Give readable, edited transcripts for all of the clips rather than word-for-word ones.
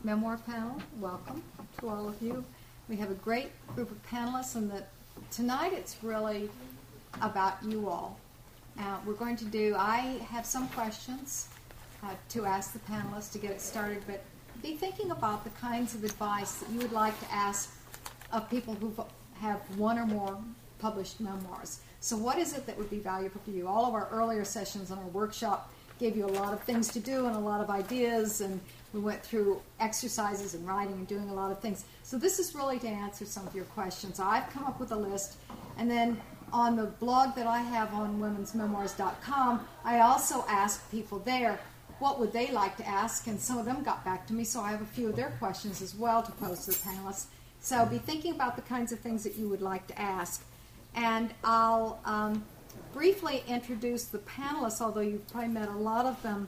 memoir panel. Welcome to all of you. We have a great group of panelists, and tonight it's really about you all. We're going to I have some questions to ask the panelists to get it started, but be thinking about the kinds of advice that you would like to ask of people who have one or more published memoirs. So what is it that would be valuable for you? All of our earlier sessions on our workshop gave you a lot of things to do and a lot of ideas, and we went through exercises and writing and doing a lot of things. So this is really to answer some of your questions. I've come up with a list, and then on the blog that I have on womensmemoirs.com, I also asked people there what would they like to ask, and some of them got back to me, so I have a few of their questions as well to pose to the panelists. So be thinking about the kinds of things that you would like to ask. And I'll briefly introduce the panelists, although you've probably met a lot of them.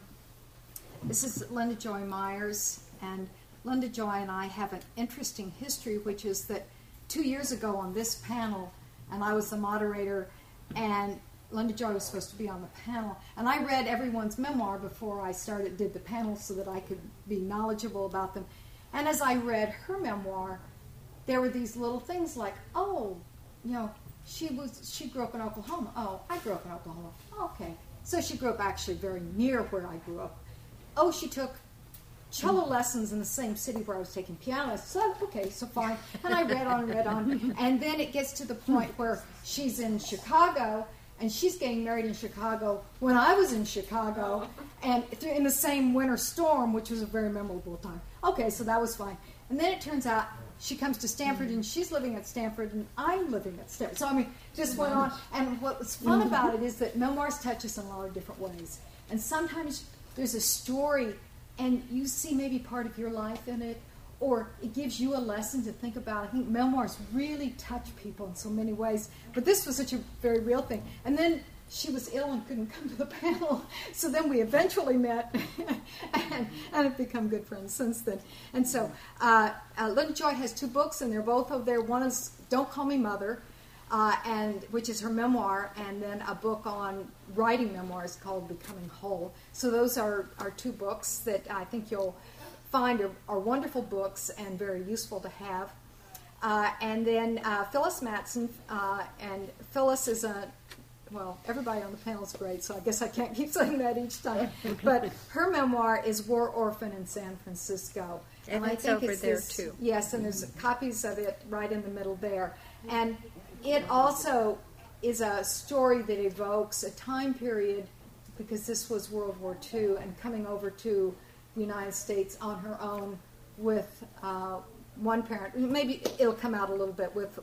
This is Linda Joy Myers, and Linda Joy and I have an interesting history, which is that 2 years ago on this panel, and I was the moderator, and Linda Joy was supposed to be on the panel, and I read everyone's memoir before I did the panel so that I could be knowledgeable about them. And as I read her memoir, there were these little things like, oh, you know, she grew up in Oklahoma. Oh, I grew up in Oklahoma. Okay. So she grew up actually very near where I grew up. Oh, she took cello lessons in the same city where I was taking piano lessons. So, okay, so fine. And I read on. And then it gets to the point where she's in Chicago, and she's getting married in Chicago when I was in Chicago, and in the same winter storm, which was a very memorable time. Okay, so that was fine. And then it turns out she comes to Stanford, and she's living at Stanford, and I'm living at Stanford. So, I mean, just went on. And what was fun about it is that memoirs touch us in a lot of different ways. And sometimes there's a story, and you see maybe part of your life in it, or it gives you a lesson to think about. I think memoirs really touch people in so many ways. But this was such a very real thing. And then she was ill and couldn't come to the panel. So then we eventually met and have become good friends since then. And so Linda Joy has 2 books, and they're both over there. One is Don't Call Me Mother, which is her memoir, and then a book on writing memoirs called Becoming Whole. So those are 2 books that I think you'll find are wonderful books and very useful to have. And then Phyllis Matson, and Phyllis is well, everybody on the panel is great, so I guess I can't keep saying that each time. But her memoir is War Orphan in San Francisco. And it's over there, too. Yes, and there's copies of it right in the middle there. And it also is a story that evokes a time period, because this was World War II, and coming over to the United States on her own with one parent. Maybe it'll come out a little bit with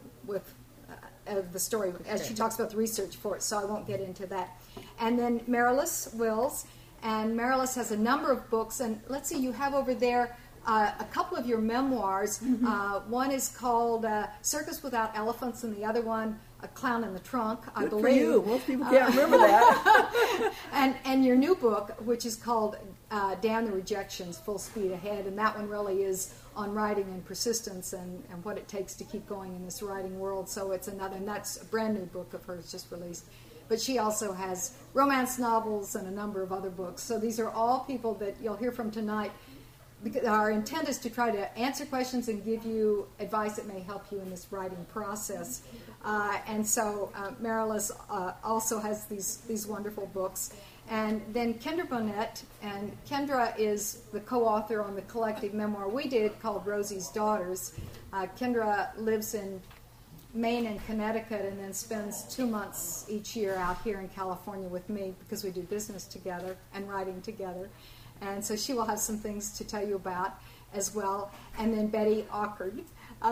the story as she talks about the research for it, so I won't get into that. And then Marilis Wills, and Marilis has a number of books, and let's see, you have over there a couple of your memoirs. One is called Circus Without Elephants, and the other one, A Clown in the Trunk, I believe. For you. Most people can't remember that. and your new book, which is called Damn the Rejections, Full Speed Ahead, and that one really is on writing and persistence and what it takes to keep going in this writing world. So it's another, and that's a brand new book of hers just released. But she also has romance novels and a number of other books. So these are all people that you'll hear from tonight. Because our intent is to try to answer questions and give you advice that may help you in this writing process. And so Marilis also has these wonderful books. And then Kendra Bonnet, and Kendra is the co-author on the collective memoir we did called Rosie's Daughters. Kendra lives in Maine and Connecticut, and then spends 2 months each year out here in California with me because we do business together and writing together. And so she will have some things to tell you about as well. And then Betty Auchard.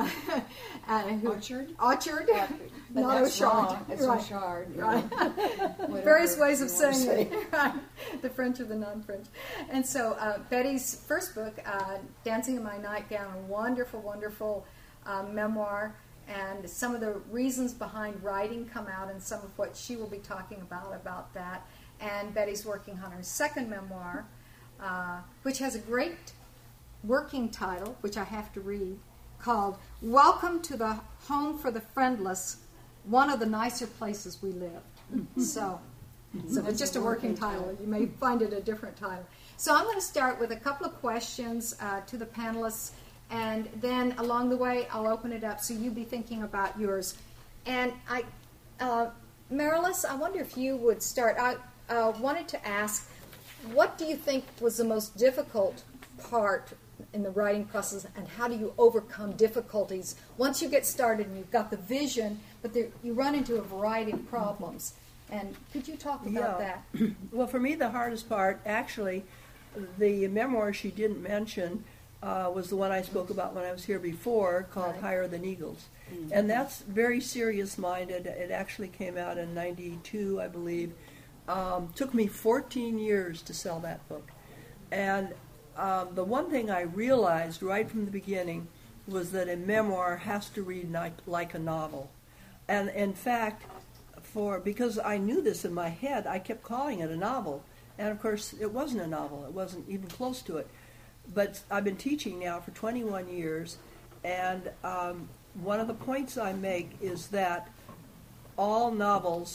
Auchard? Auchard. But not that's Auchard. wrong. It's right. Auchard. Right. Various ways of saying it. Right. The French or the non-French. And so Betty's first book, Dancing in My Nightgown, a wonderful, wonderful memoir. And some of the reasons behind writing come out in some of what she will be talking about that. And Betty's working on her second memoir, which has a great working title, which I have to read, called Welcome to the Home for the Friendless, One of the Nicer Places We Live. So it's just a working title. You may find it a different title. So I'm going to start with a couple of questions to the panelists, and then along the way I'll open it up so you be thinking about yours. And Marilis, I wonder if you would start. I wanted to ask, what do you think was the most difficult part in the writing process, and how do you overcome difficulties once you get started and you've got the vision, but you run into a variety of problems? And could you talk about that? Well, for me, the hardest part, actually, the memoir she didn't mention was the one I spoke about when I was here before, called Higher Than Eagles. Mm-hmm. And that's very serious-minded. It actually came out in 92, I believe. Took me 14 years to sell that book. And the one thing I realized right from the beginning was that a memoir has to read like a novel. And in fact, because I knew this in my head, I kept calling it a novel. And of course, it wasn't a novel. It wasn't even close to it. But I've been teaching now for 21 years, and one of the points I make is that all memoirs,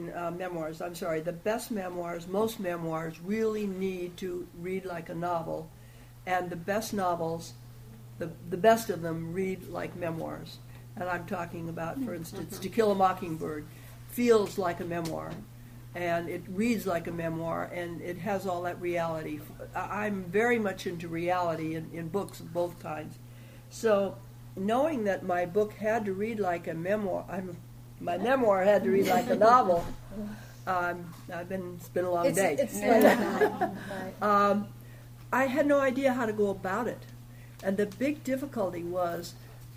the best memoirs, most memoirs really need to read like a novel, and the best novels, the best of them read like memoirs. And I'm talking about, for instance, To Kill a Mockingbird feels like a memoir, and it reads like a memoir, and it has all that reality. I'm very much into reality in books of both kinds. So knowing that my book had to read like a memoir, my memoir had to read like a novel, it's been a long day. It's late at night. I had no idea how to go about it. And the big difficulty was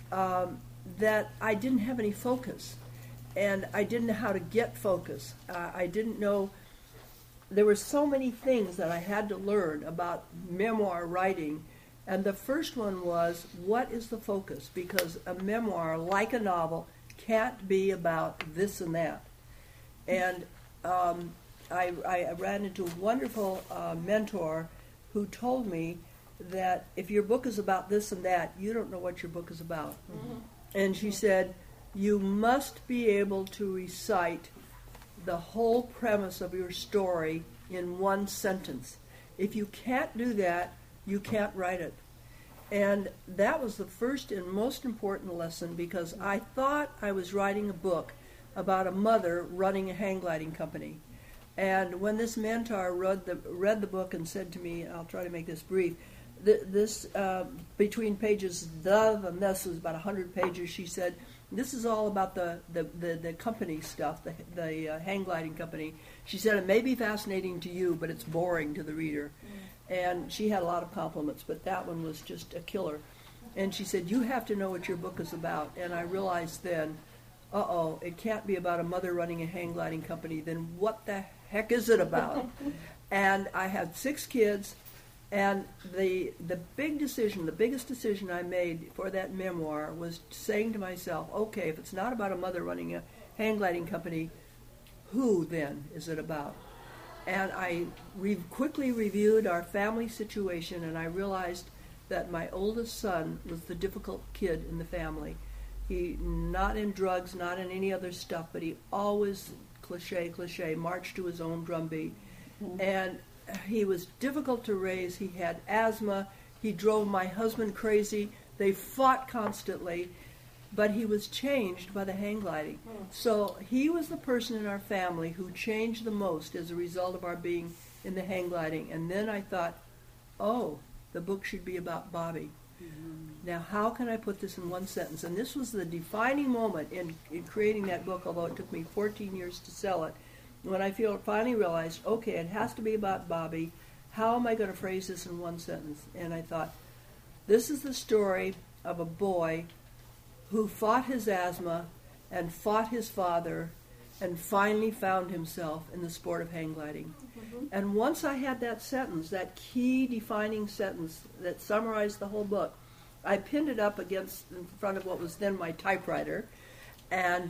that I didn't have any focus. And I didn't know how to get focus. I didn't know. There were so many things that I had to learn about memoir writing. And the first one was, what is the focus? Because a memoir, like a novel, can't be about this and that. And I ran into a wonderful mentor who told me that if your book is about this and that, you don't know what your book is about. Mm-hmm. And she said, you must be able to recite the whole premise of your story in one sentence. If you can't do that, you can't write it. And that was the first and most important lesson, because I thought I was writing a book about a mother running a hang gliding company. And when this mentor read the book and said to me, I'll try to make this brief, this between pages the and this was about 100 pages, she said, this is all about the company stuff, the hang gliding company. She said, it may be fascinating to you, but it's boring to the reader. And she had a lot of compliments, but that one was just a killer. And she said, you have to know what your book is about. And I realized then, it can't be about a mother running a hang gliding company. Then what the heck is it about? And I had 6 kids, and the biggest decision I made for that memoir was saying to myself, okay, if it's not about a mother running a hang gliding company, who then is it about? And I quickly reviewed our family situation, and I realized that my oldest son was the difficult kid in the family. He, not in drugs, not in any other stuff, but he always, cliche, marched to his own drumbeat. Mm-hmm. And he was difficult to raise. He had asthma. He drove my husband crazy. They fought constantly. But he was changed by the hang gliding. So he was the person in our family who changed the most as a result of our being in the hang gliding. And then I thought, the book should be about Bobby. Mm-hmm. Now, how can I put this in one sentence? And this was the defining moment in creating that book, although it took me 14 years to sell it, when I finally realized, okay, it has to be about Bobby. How am I going to phrase this in one sentence? And I thought, this is the story of a boy who fought his asthma and fought his father and finally found himself in the sport of hang gliding. Mm-hmm. And once I had that sentence, that key defining sentence that summarized the whole book, I pinned it up in front of what was then my typewriter, and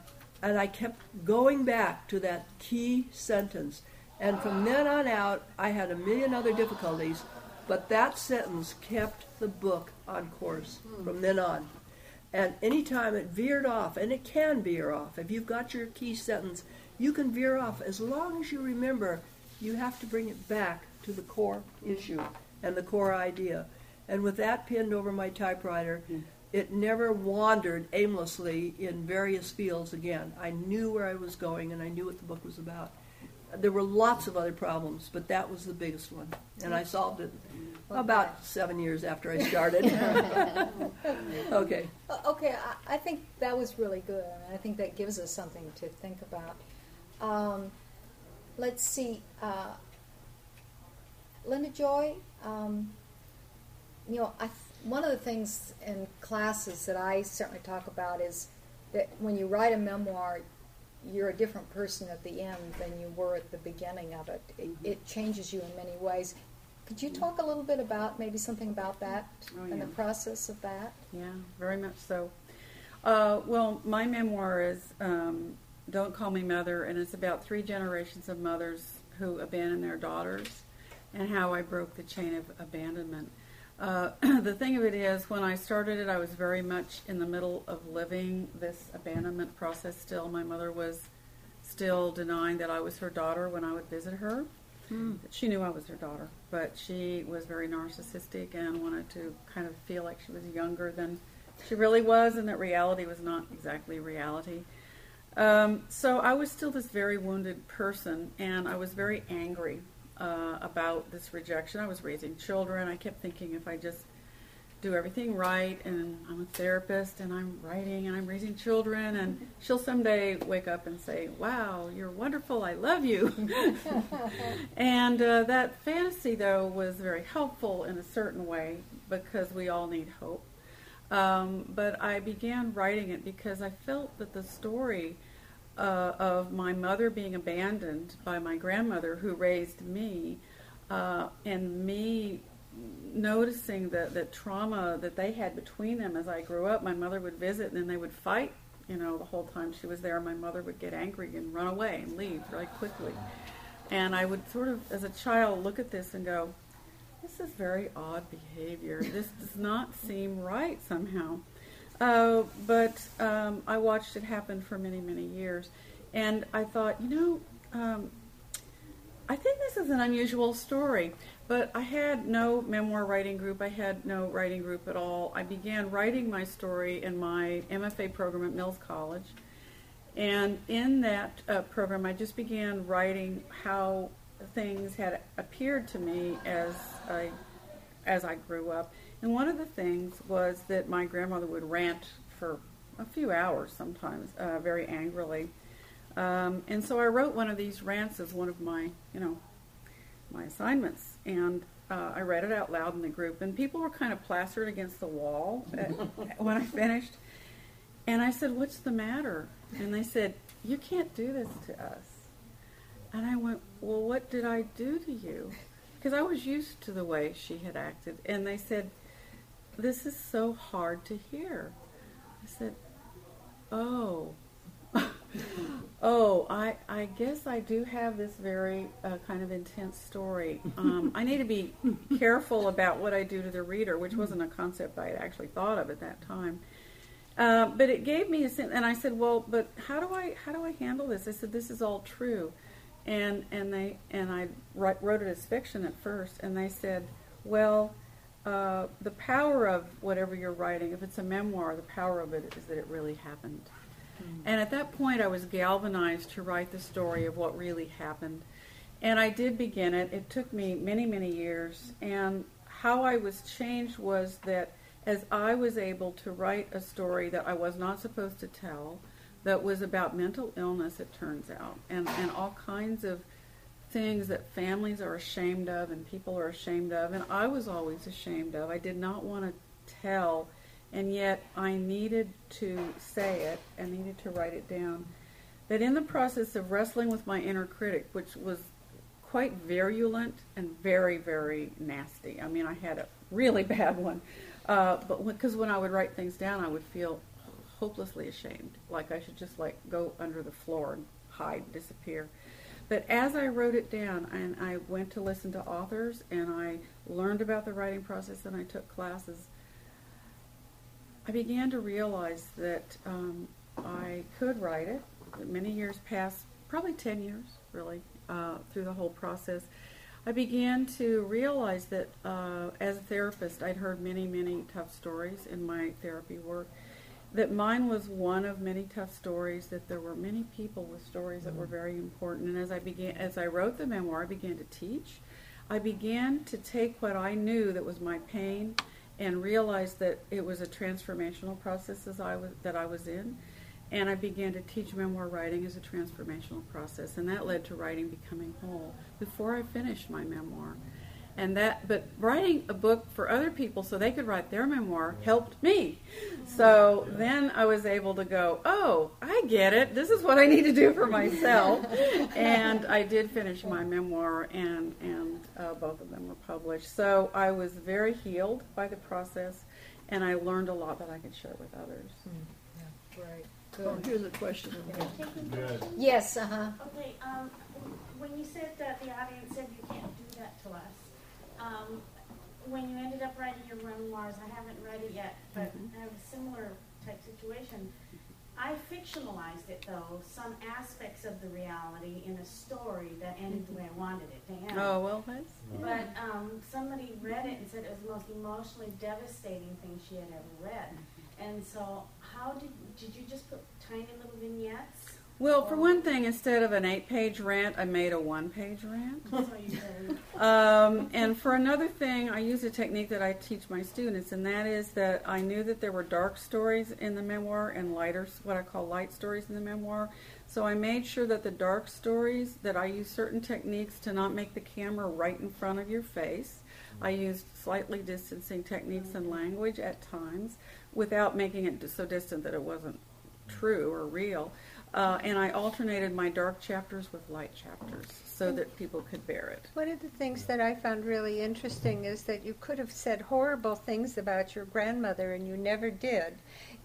I kept going back to that key sentence. And from then on out, I had a million other difficulties, but that sentence kept the book on course from then on. And any time it veered off, and it can veer off, if you've got your key sentence, you can veer off. As long as you remember, you have to bring it back to the core issue and the core idea. And with that pinned over my typewriter, it never wandered aimlessly in various fields again. I knew where I was going, and I knew what the book was about. There were lots of other problems, but that was the biggest one. And I solved it about 7 years after I started. Okay. Okay, I think that was really good, and I think that gives us something to think about. Let's see. Linda Joy, one of the things in classes that I certainly talk about is that when you write a memoir, you're a different person at the end than you were at the beginning of it. It changes you in many ways. Could you talk a little bit about maybe something about that and the process of that? Yeah, very much so. Well, my memoir is Don't Call Me Mother, and it's about 3 generations of mothers who abandoned their daughters and how I broke the chain of abandonment. The thing of it is, when I started it, I was very much in the middle of living this abandonment process still. My mother was still denying that I was her daughter when I would visit her. She knew I was her daughter, but she was very narcissistic and wanted to kind of feel like she was younger than she really was, and that reality was not exactly reality. So I was still this very wounded person, and I was very angry about this rejection. I was raising children. I kept thinking, if I just do everything right, and I'm a therapist, and I'm writing, and I'm raising children, and she'll someday wake up and say, wow, you're wonderful, I love you. And that fantasy, though, was very helpful in a certain way, because we all need hope. But I began writing it because I felt that the story of my mother being abandoned by my grandmother who raised me, and me noticing the trauma that they had between them as I grew up. My mother would visit, and then they would fight, the whole time she was there. My mother would get angry and run away and leave very quickly. And I would sort of, as a child, look at this and go, this is very odd behavior. This does not seem right somehow. But I watched it happen for many, many years. And I thought, I think this is an unusual story. But I had no memoir writing group. I had no writing group at all. I began writing my story in my MFA program at Mills College. And in that program, I just began writing how things had appeared to me as I grew up. And one of the things was that my grandmother would rant for a few hours sometimes, very angrily. And so I wrote one of these rants as one of my, my assignments. And I read it out loud in the group. And people were kind of plastered against the wall when I finished. And I said, what's the matter? And they said, you can't do this to us. And I went, well, what did I do to you? Because I was used to the way she had acted. And they said, this is so hard to hear. I said, oh, I guess I do have this very kind of intense story. I need to be careful about what I do to the reader, which wasn't a concept I had actually thought of at that time. But it gave me a sense, and I said, well, but how do I handle this? I said, this is all true. And I wrote it as fiction at first, and they said, well, the power of whatever you're writing, if it's a memoir, the power of it is that it really happened. And at that point, I was galvanized to write the story of what really happened. And I did begin it. It took me many, many years. And how I was changed was that as I was able to write a story that I was not supposed to tell, that was about mental illness, it turns out, and all kinds of things that families are ashamed of and people are ashamed of, and I was always ashamed of. I did not want to tell, and yet I needed to say it and needed to write it down. That in the process of wrestling with my inner critic, which was quite virulent and very, very nasty. I mean, I had a really bad one. But because when I would write things down, I would feel hopelessly ashamed, like I should just go under the floor and hide, disappear. But as I wrote it down, and I went to listen to authors, and I learned about the writing process, and I took classes, I began to realize that I could write it. Many years passed, probably 10 years, really, through the whole process. I began to realize that as a therapist, I'd heard many, many tough stories in my therapy work, that mine was one of many tough stories, that there were many people with stories that were very important. And as I wrote the memoir, I began to teach. I began to take what I knew that was my pain and realized that it was a transformational process that I was in. And I began to teach memoir writing as a transformational process, and that led to writing Becoming Whole before I finished my memoir. But writing a book for other people so they could write their memoir helped me. So then I was able to go, oh, I get it. This is what I need to do for myself. And I did finish my memoir, and both of them were published. So I was very healed by the process, and I learned a lot that I could share with others. Right. Oh, Good. here's a question. Good. Yes. Uh-huh. Okay, when you said that the audience said you can't do that to us, when you ended up writing your memoirs, I haven't read it yet, but I have a similar type situation. I fictionalized it, though, some aspects of the reality in a story that ended the way I wanted it to end. Oh, well, that's... But somebody read it and said it was the most emotionally devastating thing she had ever read. And so how did you just put tiny little vignettes? Well, for one thing, instead of an 8-page rant, I made a 1-page rant. So you did. And for another thing, I use a technique that I teach my students, and that is that I knew that there were dark stories in the memoir and lighter, what I call light stories in the memoir. So I made sure that the dark stories, that I use certain techniques to not make the camera right in front of your face. I used slightly distancing techniques and language at times without making it so distant that it wasn't true or real. And I alternated my dark chapters with light chapters so that people could bear it. One of the things that I found really interesting is that you could have said horrible things about your grandmother and you never did.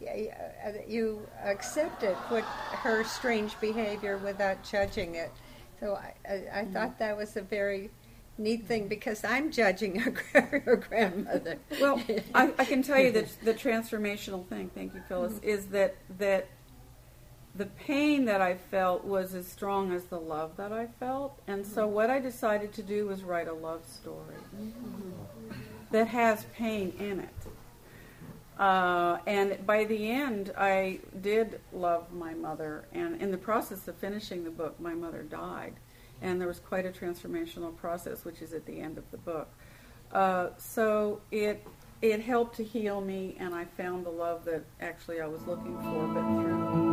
You accepted her strange behavior without judging it. So I thought that was a very neat thing, because I'm judging her grandmother. Well, I can tell you that the transformational thing, thank you, Phyllis, is that the pain that I felt was as strong as the love that I felt. And so what I decided to do was write a love story that has pain in it. And by the end, I did love my mother. And in the process of finishing the book, my mother died. And there was quite a transformational process, which is at the end of the book. So it helped to heal me, and I found the love that actually I was looking for, but through